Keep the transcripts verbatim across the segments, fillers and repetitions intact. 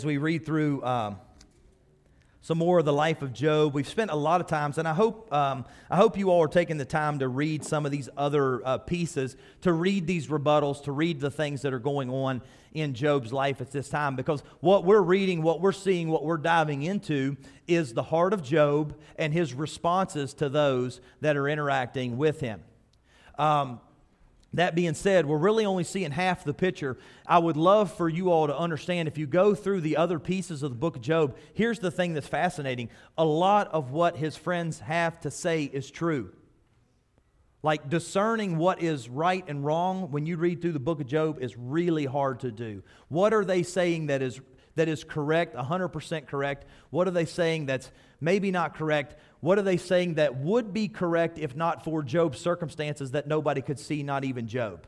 As we read through um, some more of the life of Job, we've spent a lot of times, and I hope um, I hope you all are taking the time to read some of these other uh, pieces, to read these rebuttals, to read the things that are going on in Job's life at this time, because what we're reading, what we're seeing, what we're diving into is the heart of Job and his responses to those that are interacting with him. Um, That being said, we're really only seeing half the picture. I would love for you all to understand, if you go through the other pieces of the book of Job, here's the thing that's fascinating. A lot of what his friends have to say is true. Like discerning what is right and wrong when you read through the book of Job is really hard to do. What are they saying that is that is correct, one hundred percent correct? What are they saying that's maybe not correct? What are they saying that would be correct if not for Job's circumstances that nobody could see, not even Job?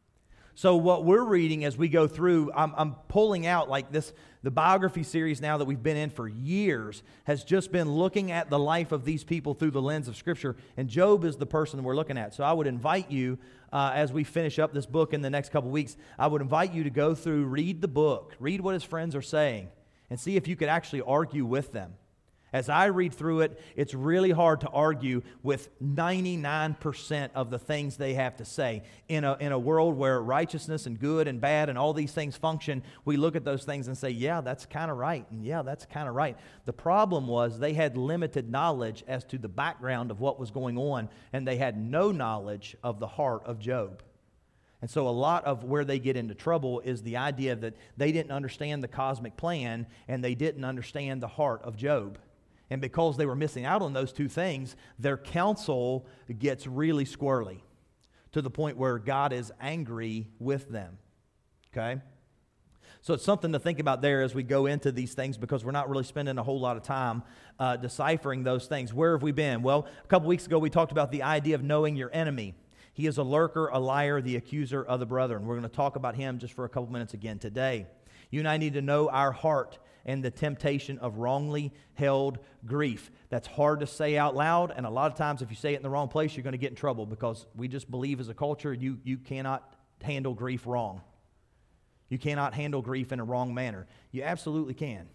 So what we're reading as we go through, I'm, I'm pulling out like this, the biography series now that we've been in for years has just been looking at the life of these people through the lens of Scripture, and Job is the person we're looking at. So I would invite you, uh, as we finish up this book in the next couple weeks, I would invite you to go through, read the book, read what his friends are saying, and see if you could actually argue with them. As I read through it, it's really hard to argue with ninety-nine percent of the things they have to say. In a, in a world where righteousness and good and bad and all these things function, we look at those things and say, yeah, that's kind of right, and yeah, that's kind of right. The problem was they had limited knowledge as to the background of what was going on, and they had no knowledge of the heart of Job. And so a lot of where they get into trouble is the idea that they didn't understand the cosmic plan, and they didn't understand the heart of Job. And because they were missing out on those two things, their counsel gets really squirrely to the point where God is angry with them. Okay? So it's something to think about there as we go into these things, because we're not really spending a whole lot of time uh, deciphering those things. Where have we been? Well, a couple weeks ago we talked about the idea of knowing your enemy. He is a lurker, a liar, the accuser of the brethren. We're going to talk about him just for a couple minutes again today. You and I need to know our heart and the temptation of wrongly held grief. That's hard to say out loud, and a lot of times if you say it in the wrong place, you're going to get in trouble, because we just believe as a culture you, you cannot handle grief wrong. You cannot handle grief in a wrong manner. You absolutely can.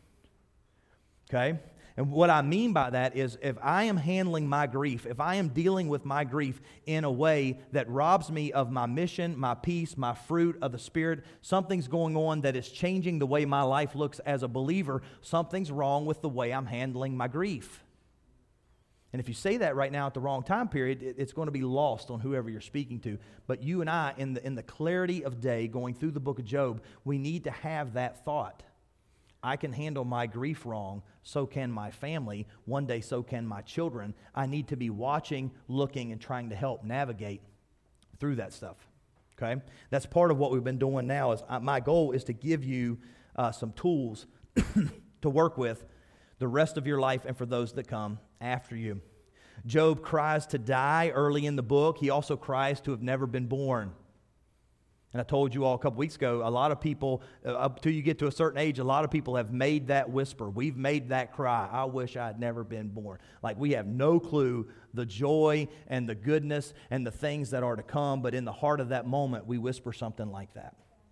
Okay? And what I mean by that is, if I am handling my grief, if I am dealing with my grief in a way that robs me of my mission, my peace, my fruit of the Spirit, something's going on that is changing the way my life looks as a believer, something's wrong with the way I'm handling my grief. And if you say that right now at the wrong time period, it's going to be lost on whoever you're speaking to. But you and I, in the, in the clarity of day, going through the book of Job, we need to have that thought. I can handle my grief wrong, so can my family. One day, so can my children. I need to be watching, looking, and trying to help navigate through that stuff. Okay? That's part of what we've been doing now. Is uh, my goal is to give you uh, some tools to work with the rest of your life and for those that come after you. Job cries to die early in the book. He also cries to have never been born. And I told you all a couple weeks ago, a lot of people, uh, up till you get to a certain age, a lot of people have made that whisper. We've made that cry. I wish I had never been born. Like we have no clue the joy and the goodness and the things that are to come, but in the heart of that moment, we whisper something like that.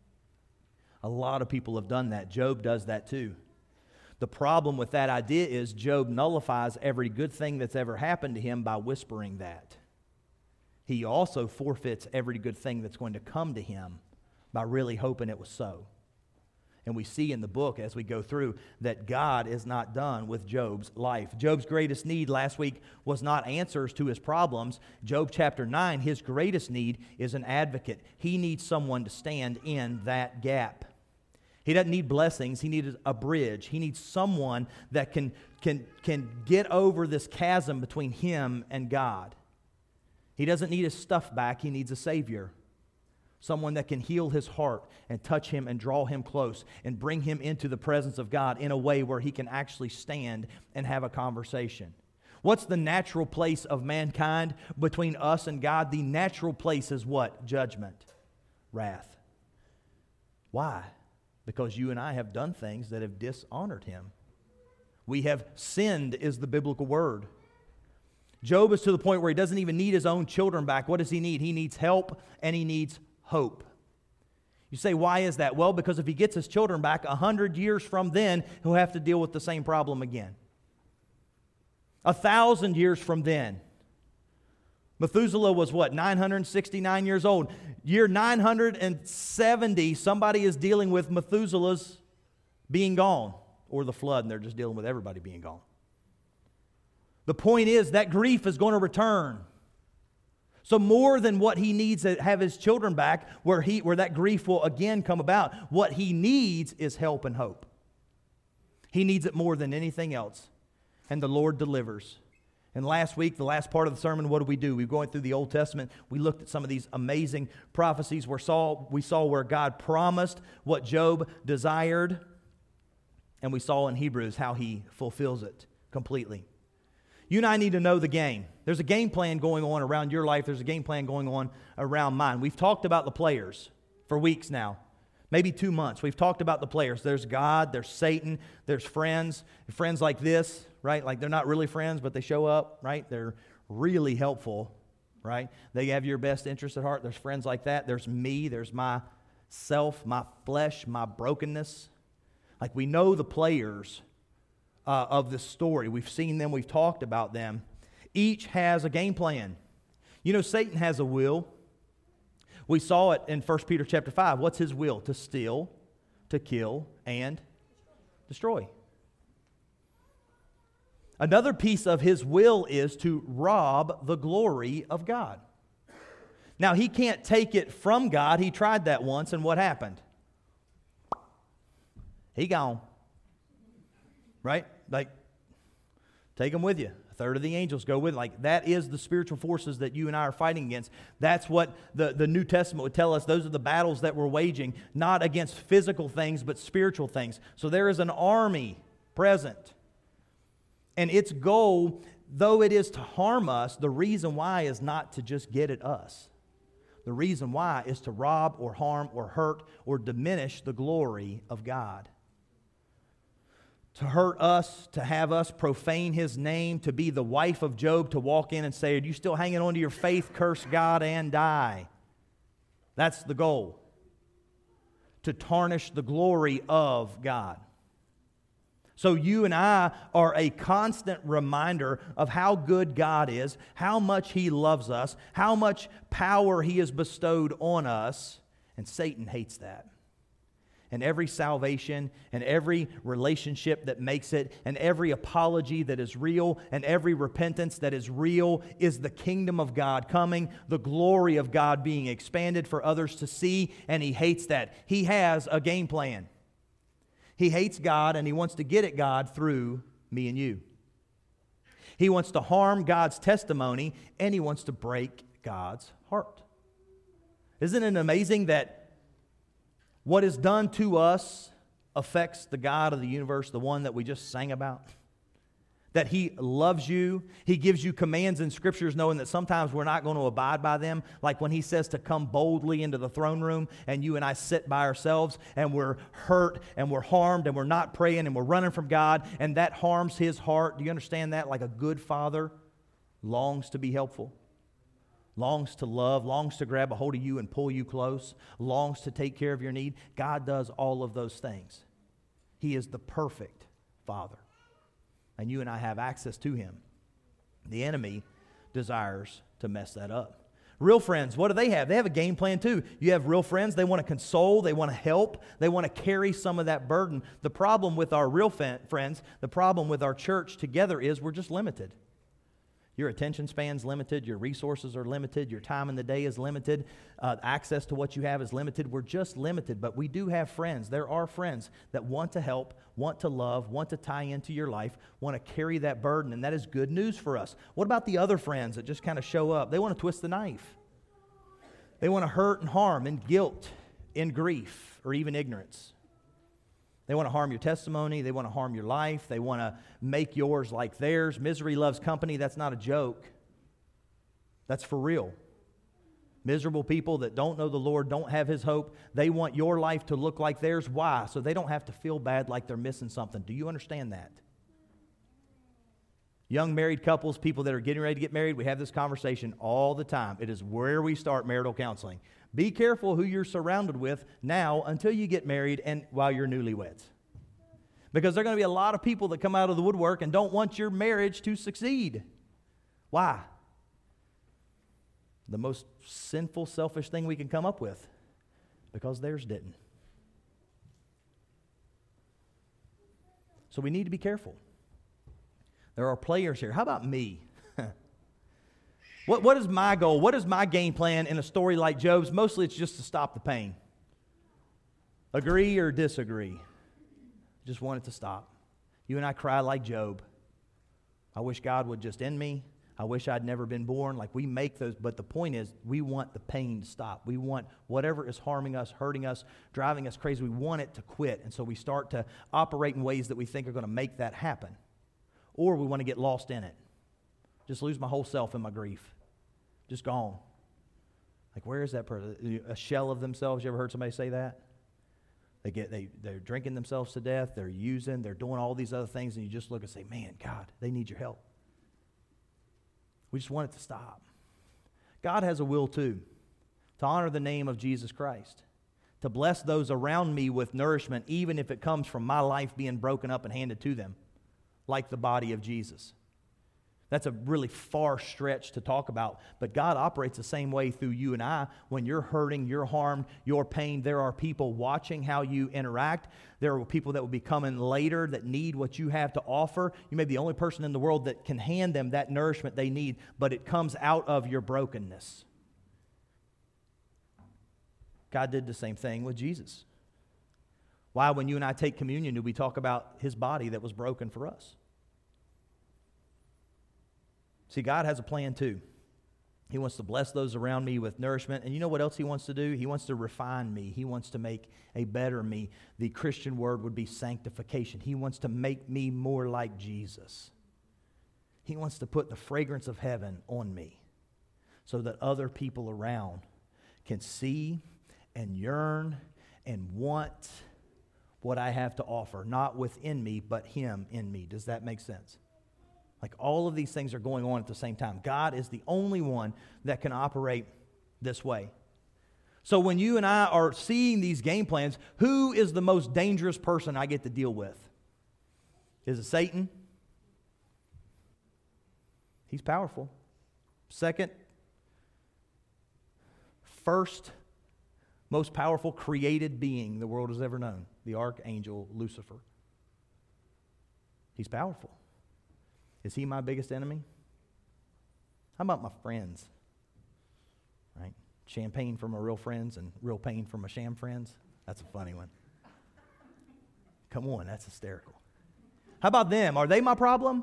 A lot of people have done that. Job does that too. The problem with that idea is Job nullifies every good thing that's ever happened to him by whispering that. He also forfeits every good thing that's going to come to him by really hoping it was so. And we see in the book as we go through that God is not done with Job's life. Job's greatest need last week was not answers to his problems. Job chapter nine, his greatest need is an advocate. He needs someone to stand in that gap. He doesn't need blessings. He needs a bridge. He needs someone that can, can, can get over this chasm between him and God. He doesn't need his stuff back. He needs a Savior. Someone that can heal his heart and touch him and draw him close and bring him into the presence of God in a way where he can actually stand and have a conversation. What's the natural place of mankind between us and God? The natural place is what? Judgment. Wrath. Why? Because you and I have done things that have dishonored him. We have sinned is the biblical word. Job is to the point where he doesn't even need his own children back. What does he need? He needs help and he needs hope. You You say, why is that? Well, because if he gets his children back a hundred years from then, he'll have to deal with the same problem again. A thousand years from then. Methuselah was what, nine hundred sixty-nine years old. Year nine hundred seventy, somebody is dealing with Methuselah's being gone, or the flood, and they're just dealing with everybody being gone. The point is that grief is going to return. So more than what he needs to have his children back, where he where that grief will again come about, what he needs is help and hope. He needs it more than anything else. And the Lord delivers. And last week, the last part of the sermon, what did we do? We were going through the Old Testament. We looked at some of these amazing prophecies. We saw, we saw where God promised what Job desired. And we saw in Hebrews how he fulfills it completely. You and I need to know the game. There's a game plan going on around your life. There's a game plan going on around mine. We've talked about the players for weeks now. Maybe two months. We've talked about the players. There's God, there's Satan, there's friends. Friends like this, right? Like they're not really friends, but they show up, right? They're really helpful, right? They have your best interest at heart. There's friends like that. There's me. There's myself, my flesh, my brokenness. Like we know the players uh, of this story. We've seen them. We've talked about them. Each has a game plan. You know, Satan has a will. We saw it in First Peter chapter five. What's his will? To steal, to kill, and destroy. Another piece of his will is to rob the glory of God. Now, he can't take it from God. He tried that once, and what happened? He gone. Right? Like, take him with you. A third of the angels go with him. Like, that is the spiritual forces that you and I are fighting against. That's what the, the New Testament would tell us. Those are the battles that we're waging, not against physical things, but spiritual things. So there is an army present. And its goal, though it is to harm us, the reason why is not to just get at us. The reason why is to rob or harm or hurt or diminish the glory of God. To hurt us, to have us profane his name, to be the wife of Job, to walk in and say, are you still hanging on to your faith? Curse God and die. That's the goal. To tarnish the glory of God. So you and I are a constant reminder of how good God is, how much he loves us, how much power he has bestowed on us, and Satan hates that. And every salvation and every relationship that makes it and every apology that is real and every repentance that is real is the kingdom of God coming, the glory of God being expanded for others to see, and he hates that. He has a game plan. He hates God, and he wants to get at God through me and you. He wants to harm God's testimony, and he wants to break God's heart. Isn't it amazing that what is done to us affects the God of the universe, the one that we just sang about? That he loves you. He gives you commands in scriptures knowing that sometimes we're not going to abide by them. Like when he says to come boldly into the throne room and you and I sit by ourselves and we're hurt and we're harmed and we're not praying and we're running from God and that harms his heart. Do you understand that? Like a good father longs to be helpful. Longs to love, longs to grab a hold of you and pull you close, longs to take care of your need. God does all of those things. He is the perfect Father. And you and I have access to him. The enemy desires to mess that up. Real friends, what do they have? They have a game plan too. You have real friends. They want to console. They want to help. They want to carry some of that burden. The problem with our real friends, the problem with our church together is we're just limited. Your attention span's limited. Your resources are limited. Your time in the day is limited. Uh, access to what you have is limited. We're just limited, but we do have friends. There are friends that want to help, want to love, want to tie into your life, want to carry that burden, and that is good news for us. What about the other friends that just kind of show up? They want to twist the knife. They want to hurt and harm in guilt, in grief, or even ignorance. They want to harm your testimony. They want to harm your life. They want to make yours like theirs. Misery loves company. That's not a joke. That's for real. Miserable people that don't know the Lord, don't have his hope, they want your life to look like theirs. Why? So they don't have to feel bad like they're missing something. Do you understand that? Young married couples, people that are getting ready to get married, we have this conversation all the time. It is where we start marital counseling. Be careful who you're surrounded with now until you get married and while you're newlyweds. Because there are going to be a lot of people that come out of the woodwork and don't want your marriage to succeed. Why? The most sinful, selfish thing we can come up with. Because theirs didn't. So we need to be careful. There are players here. How about me? what, what is my goal? What is my game plan in a story like Job's? Mostly it's just to stop the pain. Agree or disagree? Just want it to stop. You and I cry like Job. I wish God would just end me. I wish I'd never been born. Like we make those, but the point is we want the pain to stop. We want whatever is harming us, hurting us, driving us crazy, we want it to quit. And so we start to operate in ways that we think are going to make that happen. Or we want to get lost in it. Just lose my whole self in my grief. Just gone. Like where is that person? A shell of themselves. You ever heard somebody say that? They get, they, they're drinking themselves to death. They're using, they're doing all these other things. And you just look and say, man, God, they need your help. We just want it to stop. God has a will too, to honor the name of Jesus Christ, to bless those around me with nourishment, even if it comes from my life being broken up and handed to them, like the body of Jesus. That's a really far stretch to talk about, but God operates the same way through you and I. When you're hurting, you're harmed, you're pain, there are people watching how you interact. There are people that will be coming later that need what you have to offer. You may be the only person in the world that can hand them that nourishment they need, but it comes out of your brokenness. God did the same thing with Jesus. Why, when you and I take communion, do we talk about His body that was broken for us? See, God has a plan too. He wants to bless those around me with nourishment. And you know what else He wants to do? He wants to refine me. He wants to make a better me. The Christian word would be sanctification. He wants to make me more like Jesus. He wants to put the fragrance of heaven on me so that other people around can see and yearn and want what I have to offer. Not within me, but Him in me. Does that make sense? Like all of these things are going on at the same time. God is the only one that can operate this way. So when you and I are seeing these game plans, who is the most dangerous person I get to deal with? Is it Satan? He's powerful. Second, first most powerful created being the world has ever known, the archangel Lucifer. He's powerful. Is he my biggest enemy? How about my friends? Right? Champagne from my real friends and real pain from my sham friends. That's a funny one. Come on, that's hysterical. How about them? Are they my problem?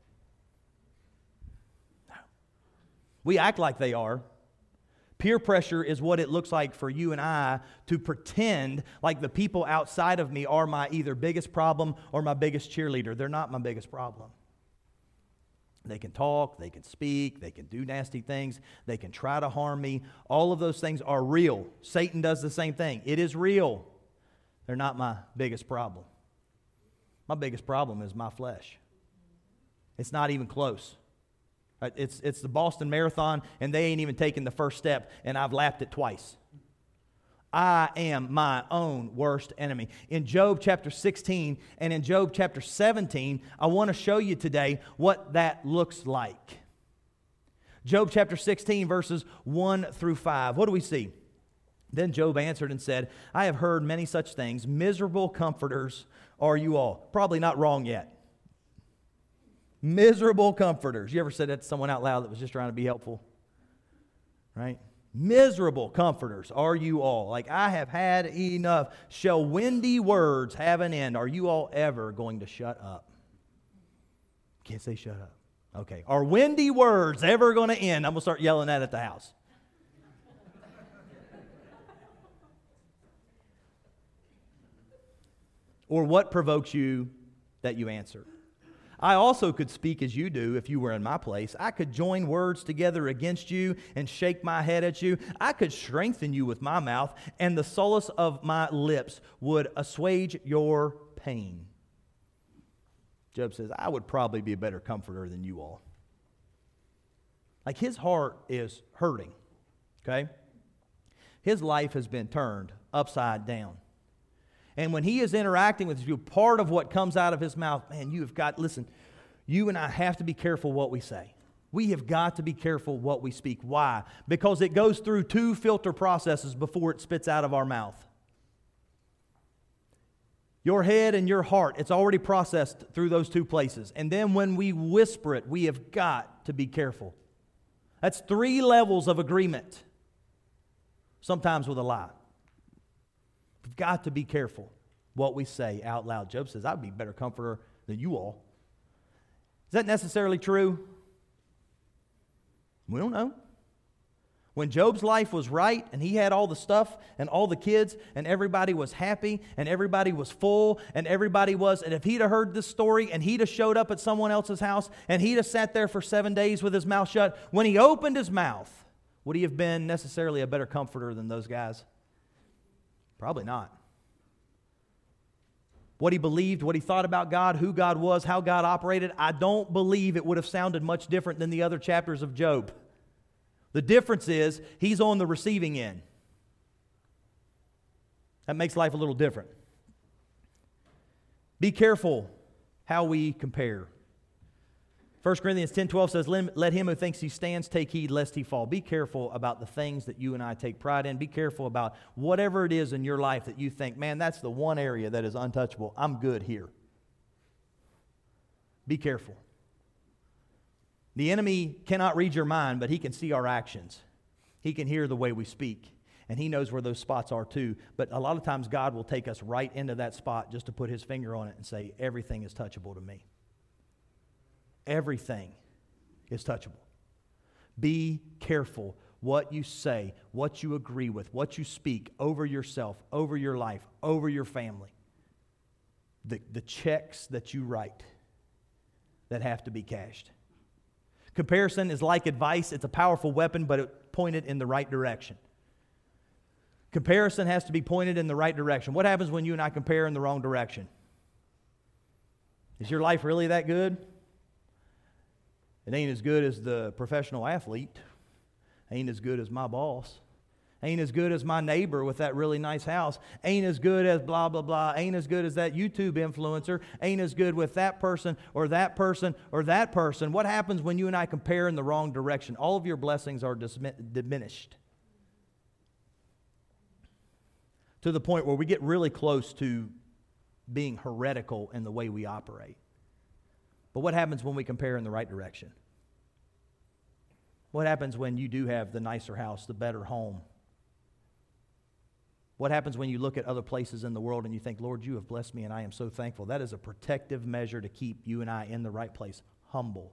No. We act like they are. Peer pressure is what it looks like for you and I to pretend like the people outside of me are my either biggest problem or my biggest cheerleader. They're not my biggest problem. They can talk, they can speak, they can do nasty things, they can try to harm me. All of those things are real. Satan does the same thing. It is real. They're not my biggest problem. My biggest problem is my flesh. It's not even close. It's, it's the Boston Marathon, and they ain't even taken the first step, and I've lapped it twice. I am my own worst enemy. In Job chapter sixteen and in Job chapter seventeen, I want to show you today what that looks like. Job chapter sixteen, verses one through five. What do we see? Then Job answered and said, I have heard many such things. Miserable comforters are you all. Probably not wrong yet. Miserable comforters. You ever said that to someone out loud that was just trying to be helpful? Right? Miserable comforters are you all. Like, I have had enough. Shall windy words have an end? Are you all ever going to shut up? Can't say shut up. Okay. Are windy words ever going to end? I'm going to start yelling that at the house. Or what provokes you that you answer? I also could speak as you do if you were in my place. I could join words together against you and shake my head at you. I could strengthen you with my mouth, and the solace of my lips would assuage your pain. Job says, I would probably be a better comforter than you all. Like his heart is hurting, okay? His life has been turned upside down. And when he is interacting with you, part of what comes out of his mouth, man, you have got, listen, you and I have to be careful what we say. We have got to be careful what we speak. Why? Because it goes through two filter processes before it spits out of our mouth. Your head and your heart, it's already processed through those two places. And then when we whisper it, we have got to be careful. That's three levels of agreement, sometimes with a lie. We've got to be careful what we say out loud. Job says, I'd be a better comforter than you all. Is that necessarily true? We don't know. When Job's life was right and he had all the stuff and all the kids and everybody was happy and everybody was full and everybody was, and if he'd have heard this story and he'd have showed up at someone else's house and he'd have sat there for seven days with his mouth shut, when he opened his mouth, would he have been necessarily a better comforter than those guys? Probably not. What he believed, what he thought about God, who God was, how God operated, I don't believe it would have sounded much different than the other chapters of Job. The difference is he's on the receiving end. That makes life a little different. Be careful how we compare. First Corinthians ten twelve says, let him who thinks he stands take heed lest he fall. Be careful about the things that you and I take pride in. Be careful about whatever it is in your life that you think, man, that's the one area that is untouchable. I'm good here. Be careful. The enemy cannot read your mind, but he can see our actions. He can hear the way we speak, and he knows where those spots are too. But a lot of times God will take us right into that spot just to put his finger on it and say, everything is touchable to me. Everything is touchable. Be careful what you say, what you agree with, what you speak over yourself, over your life, over your family. The, the checks that you write that have to be cashed. Comparison is like advice. It's a powerful weapon, but it pointed in the right direction. Comparison has to be pointed in the right direction. What happens when you and I compare in the wrong direction? Is your life really that good? It ain't as good as the professional athlete. Ain't as good as my boss. Ain't as good as my neighbor with that really nice house. Ain't as good as blah, blah, blah. Ain't as good as that YouTube influencer. Ain't as good with that person or that person or that person. What happens when you and I compare in the wrong direction? All of your blessings are dismi- diminished. To the point where we get really close to being heretical in the way we operate. But what happens when we compare in the right direction? What happens when you do have the nicer house, the better home? What happens when you look at other places in the world and you think, Lord, you have blessed me and I am so thankful? That is a protective measure to keep you and I in the right place, humble.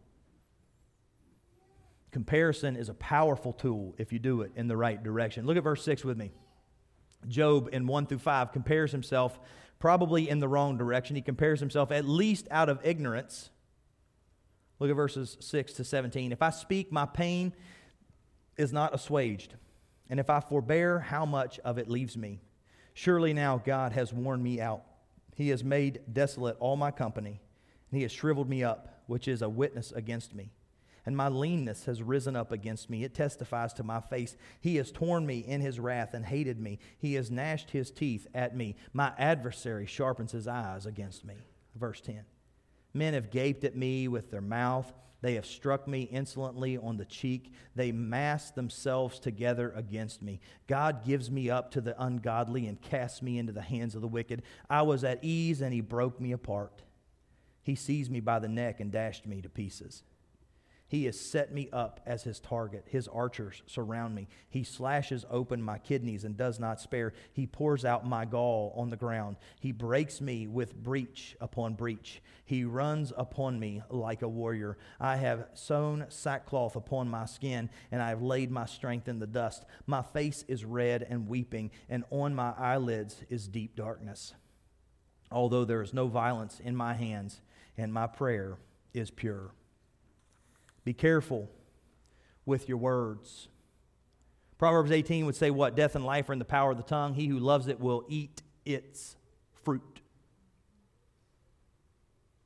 Comparison is a powerful tool if you do it in the right direction. Look at verse six with me. Job in one through five compares himself probably in the wrong direction. He compares himself at least out of ignorance. Look at verses six to seventeen. If I speak, my pain is not assuaged. And if I forbear, how much of it leaves me? Surely now God has worn me out. He has made desolate all my company, and he has shriveled me up, which is a witness against me. And my leanness has risen up against me. It testifies to my face. He has torn me in his wrath and hated me. He has gnashed his teeth at me. My adversary sharpens his eyes against me. Verse ten. Men have gaped at me with their mouth. They have struck me insolently on the cheek. They mass themselves together against me. God gives me up to the ungodly and casts me into the hands of the wicked. I was at ease and he broke me apart. He seized me by the neck and dashed me to pieces. He has set me up as his target. His archers surround me. He slashes open my kidneys and does not spare. He pours out my gall on the ground. He breaks me with breach upon breach. He runs upon me like a warrior. I have sewn sackcloth upon my skin, and I have laid my strength in the dust. My face is red and weeping, and on my eyelids is deep darkness. Although there is no violence in my hands, and my prayer is pure. Be careful with your words. Proverbs eighteen would say what? Death and life are in the power of the tongue. He who loves it will eat its fruit.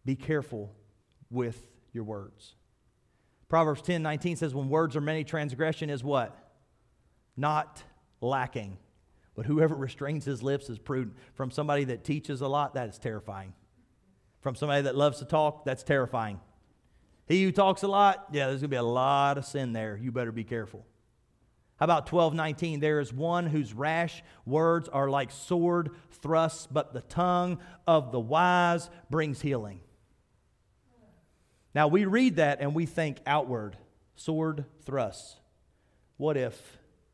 Be careful with your words. Proverbs ten nineteen says, when words are many, transgression is what? Not lacking. But whoever restrains his lips is prudent. From somebody that teaches a lot, that is terrifying. From somebody that loves to talk, that's terrifying. He who talks a lot, yeah, there's going to be a lot of sin there. You better be careful. How about twelve nineteen? There is one whose rash words are like sword thrusts, but the tongue of the wise brings healing. Now we read that and we think outward, sword thrusts. What if,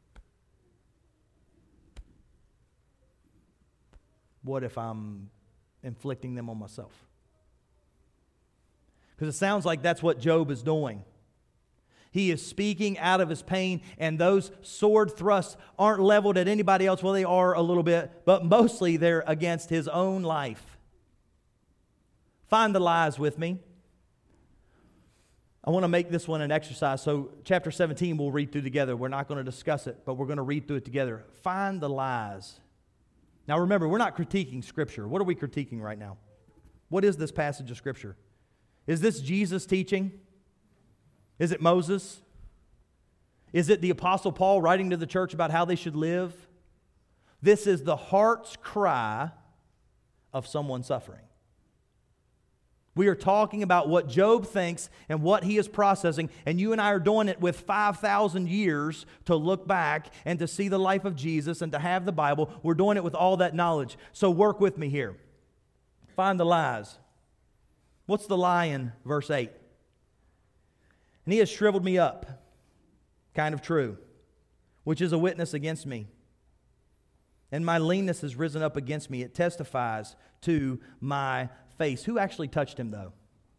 what if I'm inflicting them on myself? Because it sounds like that's what Job is doing. He is speaking out of his pain, and those sword thrusts aren't leveled at anybody else. Well, they are a little bit, but mostly they're against his own life. Find the lies with me. I want to make this one an exercise. So chapter seventeen we'll read through together. We're not going to discuss it, but we're going to read through it together. Find the lies. Now remember, we're not critiquing Scripture. What are we critiquing right now? What is this passage of Scripture? Is this Jesus teaching? Is it Moses? Is it the Apostle Paul writing to the church about how they should live? This is the heart's cry of someone suffering. We are talking about what Job thinks and what he is processing, and you and I are doing it with five thousand years to look back and to see the life of Jesus and to have the Bible. We're doing it with all that knowledge. So work with me here. Find the lies. What's the lie in verse eight? And he has shriveled me up, kind of true, which is a witness against me. And my leanness has risen up against me. It testifies to my face. Who actually touched him, though?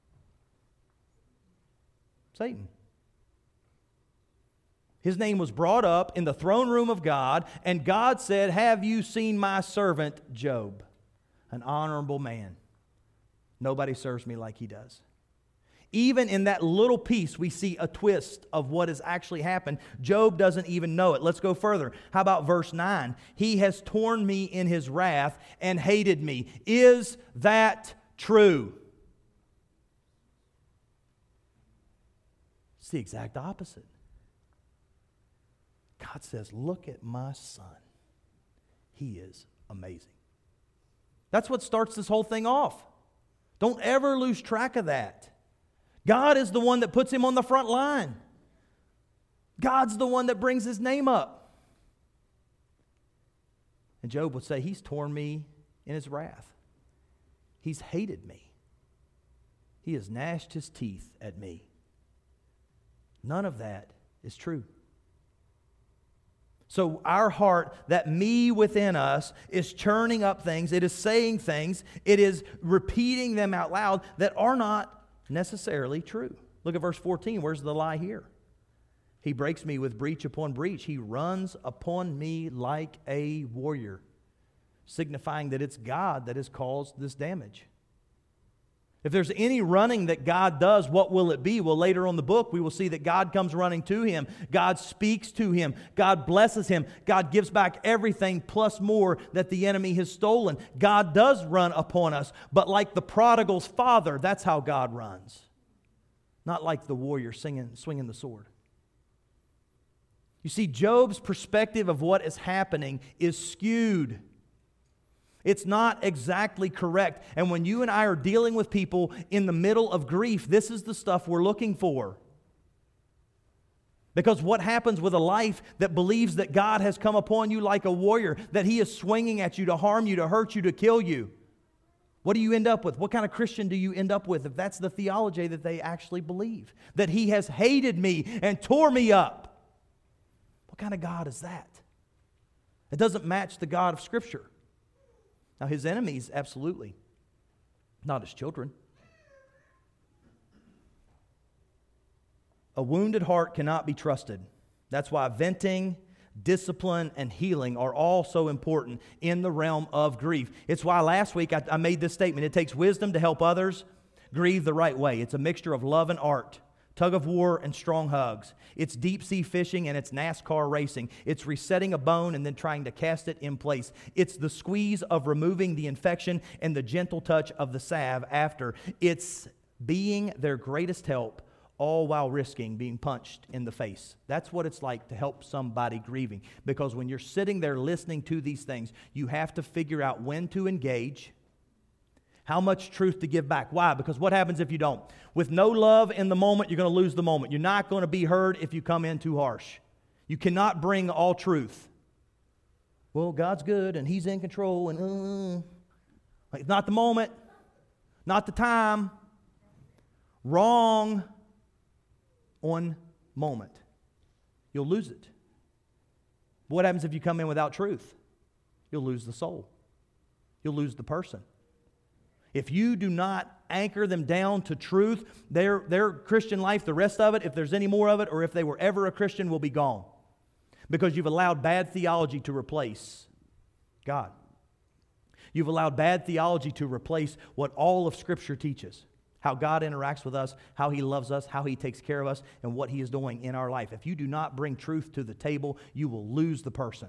Satan. His name was brought up in the throne room of God, and God said, have you seen my servant Job, an honorable man? Nobody serves me like he does. Even in that little piece, we see a twist of what has actually happened. Job doesn't even know it. Let's go further. How about verse nine? He has torn me in his wrath and hated me. Is that true? It's the exact opposite. God says, look at my son. He is amazing. That's what starts this whole thing off. Don't ever lose track of that. God is the one that puts him on the front line. God's the one that brings his name up. And Job would say, he's torn me in his wrath. He's hated me. He has gnashed his teeth at me. None of that is true. So our heart, that me within us, is churning up things. It is saying things. It is repeating them out loud that are not necessarily true. Look at verse fourteen. Where's the lie here? He breaks me with breach upon breach. He runs upon me like a warrior, signifying that it's God that has caused this damage. If there's any running that God does, what will it be? Well, later on in the book, we will see that God comes running to him. God speaks to him. God blesses him. God gives back everything plus more that the enemy has stolen. God does run upon us, but like the prodigal's father, that's how God runs. Not like the warrior singing, swinging the sword. You see, Job's perspective of what is happening is skewed. It's not exactly correct. And when you and I are dealing with people in the middle of grief, this is the stuff we're looking for. Because what happens with a life that believes that God has come upon you like a warrior, that he is swinging at you to harm you, to hurt you, to kill you? What do you end up with? What kind of Christian do you end up with if that's the theology that they actually believe? That he has hated me and tore me up. What kind of God is that? It doesn't match the God of Scripture. Now, his enemies, absolutely. Not his children. A wounded heart cannot be trusted. That's why venting, discipline, and healing are all so important in the realm of grief. It's why last week I, I made this statement. It takes wisdom to help others grieve the right way. It's a mixture of love and art tug of war and strong hugs. It's deep sea fishing and it's NASCAR racing. It's resetting a bone and then trying to cast it in place. It's the squeeze of removing the infection and the gentle touch of the salve after. It's being their greatest help, all while risking being punched in the face. That's what it's like to help somebody grieving. Because when you're sitting there listening to these things, you have to figure out when to engage, how much truth to give back. Why? Because what happens if you don't? With no love in the moment, you're going to lose the moment. You're not going to be heard if you come in too harsh. You cannot bring all truth. Well, God's good and He's in control and uh, like, not the moment, not the time. Wrong on moment. You'll lose it. What happens if you come in without truth? You'll lose the soul. You'll lose the person. If you do not anchor them down to truth, their, their Christian life, the rest of it, if there's any more of it, or if they were ever a Christian, will be gone. Because you've allowed bad theology to replace God. You've allowed bad theology to replace what all of Scripture teaches. How God interacts with us, how He loves us, how He takes care of us, and what He is doing in our life. If you do not bring truth to the table, you will lose the person.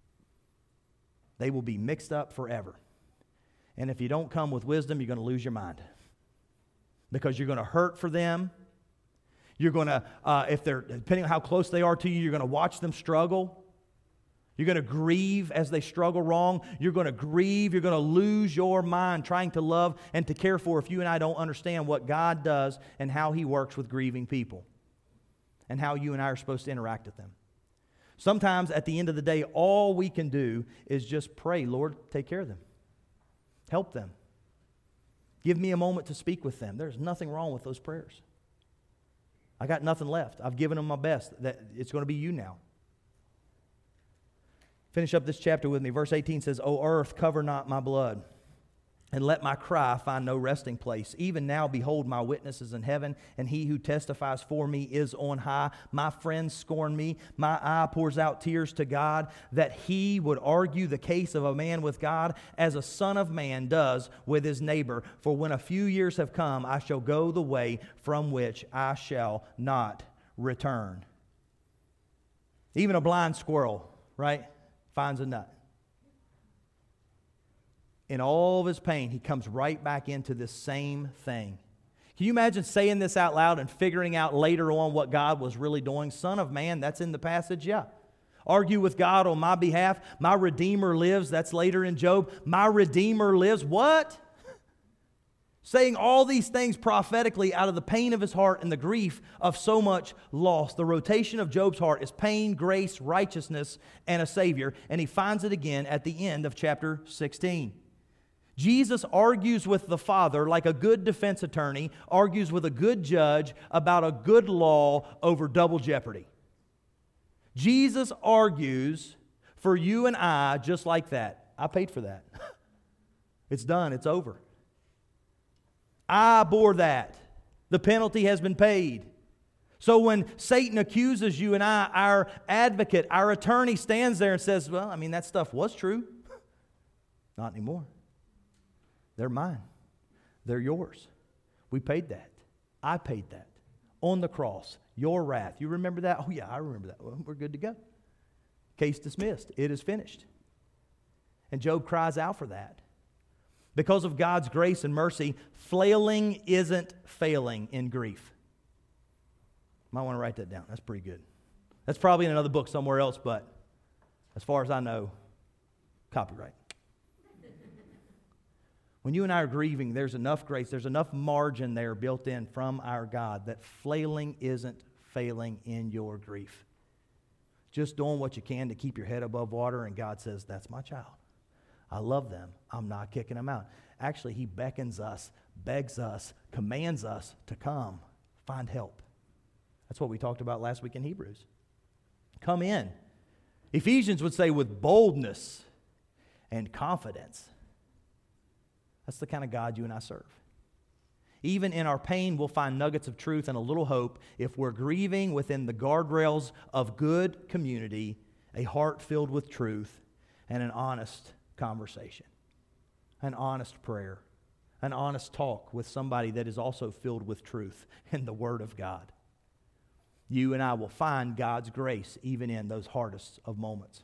They will be mixed up forever. And if you don't come with wisdom, you're going to lose your mind. Because you're going to hurt for them. You're going to, uh, if they're, depending on how close they are to you, you're going to watch them struggle. You're going to grieve as they struggle wrong. You're going to grieve. You're going to lose your mind trying to love and to care for if you and I don't understand what God does and how He works with grieving people. And how you and I are supposed to interact with them. Sometimes at the end of the day, all we can do is just pray, Lord, take care of them. Help them. Give me a moment to speak with them. There's nothing wrong with those prayers. I got nothing left. I've given them my best. That it's going to be you now. Finish up this chapter with me. Verse eighteen says, O earth, cover not my blood, and let my cry find no resting place. Even now, behold, my witness is in heaven, and He who testifies for me is on high. My friends scorn me. My eye pours out tears to God, that He would argue the case of a man with God as a son of man does with his neighbor. For when a few years have come, I shall go the way from which I shall not return. Even a blind squirrel, right, finds a nut. In all of his pain, he comes right back into this same thing. Can you imagine saying this out loud and figuring out later on what God was really doing? Son of man, that's in the passage, yeah. Argue with God on my behalf. My Redeemer lives, that's later in Job. My Redeemer lives, what? Saying all these things prophetically out of the pain of his heart and the grief of so much loss. The rotation of Job's heart is pain, grace, righteousness, and a Savior. And he finds it again at the end of chapter sixteen. Jesus argues with the Father like a good defense attorney argues with a good judge about a good law over double jeopardy. Jesus argues for you and I just like that. I paid for that. It's done. It's over. I bore that. The penalty has been paid. So when Satan accuses you and I, our advocate, our attorney stands there and says, well, I mean, that stuff was true. Not anymore. They're mine. They're yours. We paid that. I paid that. On the cross. Your wrath. You remember that? Oh, yeah, I remember that. Well, we're good to go. Case dismissed. It is finished. And Job cries out for that. Because of God's grace and mercy, flailing isn't failing in grief. Might want to write that down. That's pretty good. That's probably in another book somewhere else, but as far as I know, copyright. When you and I are grieving, there's enough grace, there's enough margin there built in from our God that flailing isn't failing in your grief. Just doing what you can to keep your head above water, and God says, that's my child. I love them. I'm not kicking them out. Actually, He beckons us, begs us, commands us to come, find help. That's what we talked about last week in Hebrews. Come in. Ephesians would say with boldness and confidence. That's the kind of God you and I serve. Even in our pain, we'll find nuggets of truth and a little hope if we're grieving within the guardrails of good community, a heart filled with truth, and an honest conversation, an honest prayer, an honest talk with somebody that is also filled with truth in the Word of God. you and I will find God's grace even in those hardest of moments.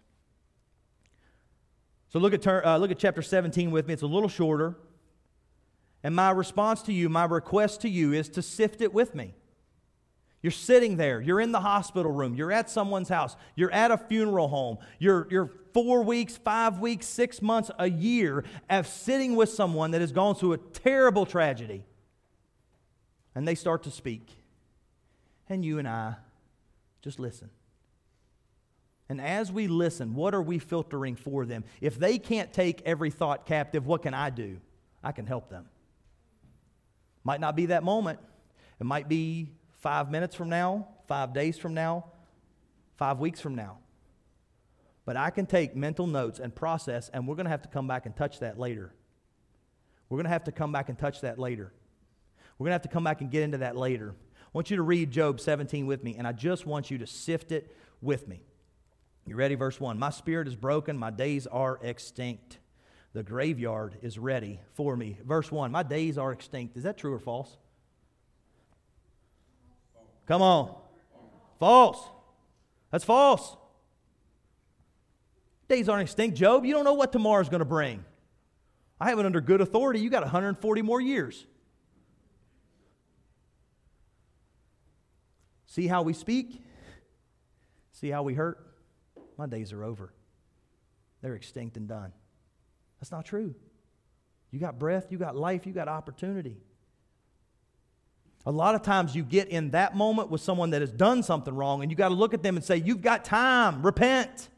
So look at, uh, look at chapter seventeen with me. It's a little shorter. And my response to you, my request to you is to sift it with me. You're sitting there. You're in the hospital room. You're at someone's house. You're at a funeral home. You're, you're four weeks, five weeks, six months, a year of sitting with someone that has gone through a terrible tragedy. And they start to speak. And you and I just listen. And as we listen, what are we filtering for them? If they can't take every thought captive, what can I do? I can help them. Might not be that moment. It might be five minutes from now, five days from now, five weeks from now. But I can take mental notes and process, and we're going to have to come back and touch that later. We're going to have to come back and touch that later. We're going to have to come back and get into that later. I want you to read Job seventeen with me, and I just want you to sift it with me. You ready? Verse one. My spirit is broken, my days are extinct. The graveyard is ready for me. Verse one, my days are extinct. Is that true or false? Come on. False. That's false. Days aren't extinct, Job. You don't know what tomorrow's going to bring. I have it under good authority. You got one hundred forty more years. See how we speak? See how we hurt? My days are over. They're extinct and done. That's not true. You got breath, you got life, you got opportunity. A lot of times you get in that moment with someone that has done something wrong, and you got to look at them and say, you've got time, repent.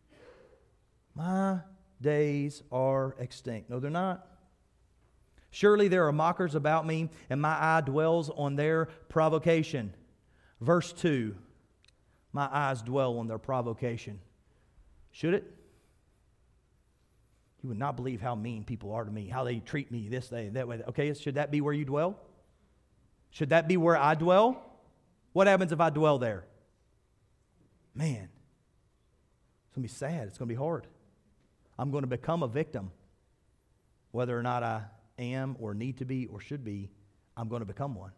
My days are extinct. No, they're not. Surely there are mockers about me, and my eye dwells on their provocation. Verse two, my eyes dwell on their provocation. Should it? You would not believe how mean people are to me, how they treat me this way, that way. Okay, should that be where you dwell? Should that be where I dwell? What happens if I dwell there? Man, it's going to be sad. It's going to be hard. I'm going to become a victim. Whether or not I am or need to be or should be, I'm going to become one.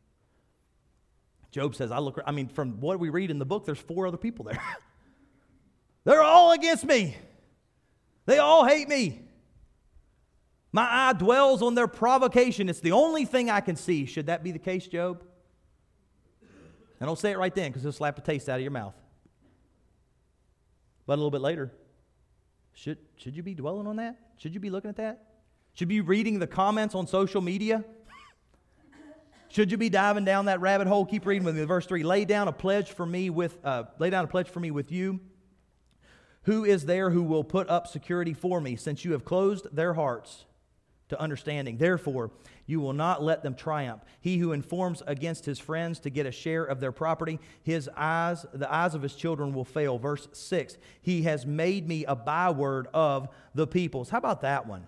Job says, I look, I mean, from what we read in the book, there's four other people there. They're all against me. They all hate me. My eye dwells on their provocation. It's the only thing I can see. Should that be the case, Job? And don't say it right then, because it'll slap the taste out of your mouth. But a little bit later, should, should you be dwelling on that? Should you be looking at that? Should you be reading the comments on social media? Should you be diving down that rabbit hole? Keep reading with me. Verse three, lay down a pledge for me with, uh, lay down a pledge for me with you. Who is there who will put up security for me, since you have closed their hearts to understanding? Therefore, you will not let them triumph. He who informs against his friends to get a share of their property, his eyes, the eyes of his children will fail. Verse six, he has made me a byword of the peoples. How about that one?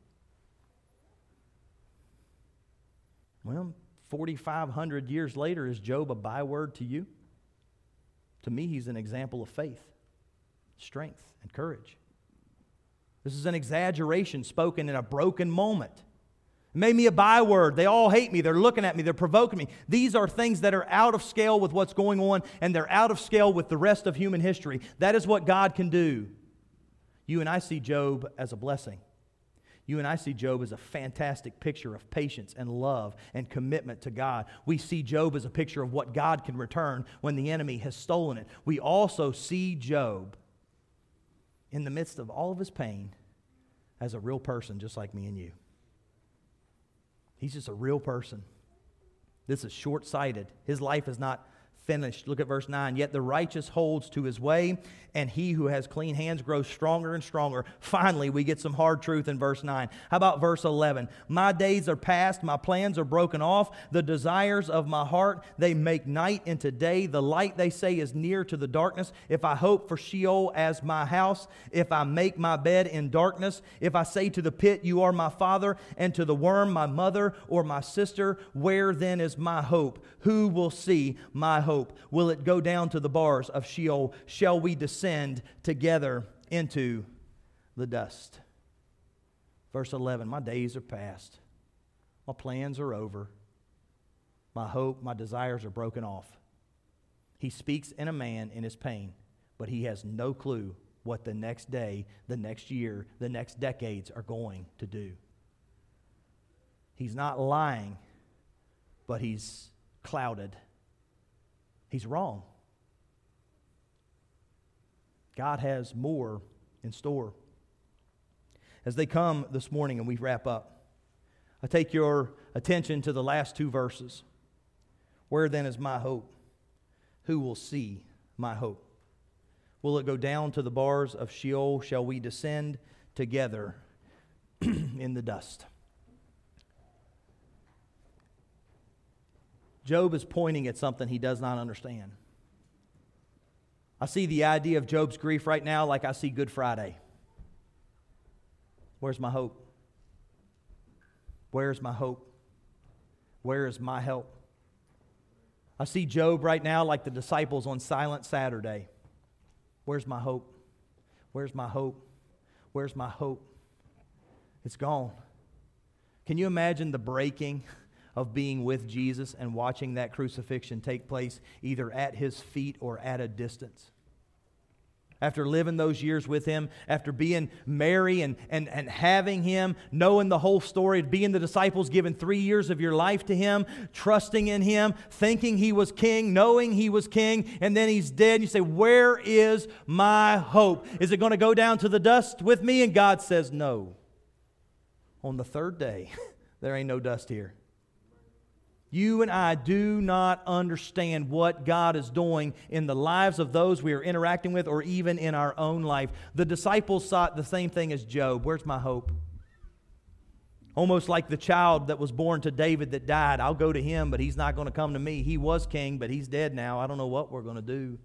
Well, forty-five hundred years later, is Job a byword to you? To me, he's an example of faith, strength, and courage. This is an exaggeration spoken in a broken moment. It made me a byword. They all hate me. They're looking at me. They're provoking me. These are things that are out of scale with what's going on, and they're out of scale with the rest of human history. That is what God can do. You and I see Job as a blessing. You and I see Job as a fantastic picture of patience and love and commitment to God. We see Job as a picture of what God can return when the enemy has stolen it. We also see Job in the midst of all of his pain as a real person just like me and you. He's just a real person. This is short-sighted. His life is not finished. Look at verse nine. Yet the righteous holds to his way, and he who has clean hands grows stronger and stronger. Finally, we get some hard truth in verse nine. How about verse eleven? My days are past, my plans are broken off. The desires of my heart, they make night into day. The light, they say, is near to the darkness. If I hope for Sheol as my house, if I make my bed in darkness, if I say to the pit, you are my father, and to the worm, my mother or my sister, where then is my hope? Who will see my hope? Will it go down to the bars of Sheol? Shall we descend together into the dust? Verse eleven, my days are past. My plans are over. My hope, my desires are broken off. He speaks in a man in his pain, but he has no clue what the next day, the next year, the next decades are going to do. He's not lying, but he's clouded. He's wrong. God has more in store. As they come this morning and we wrap up, I take your attention to the last two verses. Where then is my hope? Who will see my hope? Will it go down to the bars of Sheol? Shall we descend together in the dust? Job is pointing at something he does not understand. I see the idea of Job's grief right now like I see Good Friday. Where's my hope? Where's my hope? Where is my help? I see Job right now like the disciples on Silent Saturday. Where's my hope? Where's my hope? Where's my hope? It's gone. Can you imagine the breaking of being with Jesus and watching that crucifixion take place either at His feet or at a distance? After living those years with Him, after being Mary and, and, and having Him, knowing the whole story, being the disciples, giving three years of your life to Him, trusting in Him, thinking He was King, knowing He was King, and then He's dead. And you say, where is my hope? Is it going to go down to the dust with me? And God says, no. On the third day, there ain't no dust here. You and I do not understand what God is doing in the lives of those we are interacting with or even in our own life. The disciples sought the same thing as Job. Where's my hope? Almost like the child that was born to David that died. I'll go to him, but he's not going to come to me. He was king, but he's dead now. I don't know what we're going to do.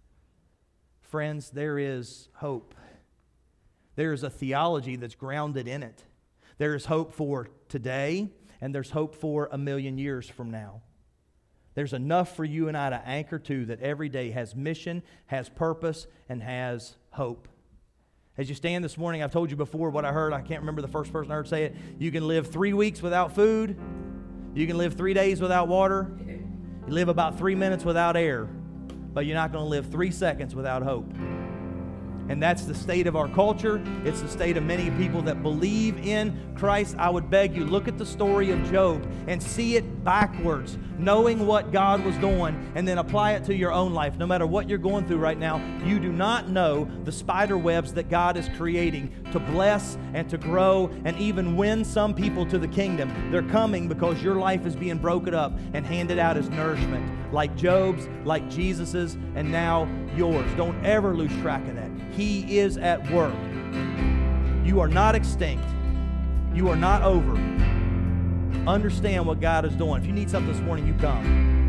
Friends, there is hope. There is a theology that's grounded in it. There is hope for today. And there's hope for a million years from now. There's enough for you and I to anchor to that every day has mission, has purpose, and has hope. As you stand this morning, I've told you before what I heard. I can't remember the first person I heard say it. You can live three weeks without food. You can live three days without water. You live about three minutes without air. But you're not going to live three seconds without hope. And that's the state of our culture. It's the state of many people that believe in Christ. I would beg you, look at the story of Job and see it backwards, knowing what God was doing, and then apply it to your own life. No matter what you're going through right now, you do not know the spider webs that God is creating to bless and to grow and even win some people to the kingdom. They're coming because your life is being broken up and handed out as nourishment, like Job's, like Jesus's, and now yours. Don't ever lose track of that. He is at work. You are not extinct. You are not over. Understand what God is doing. If you need something this morning, you come.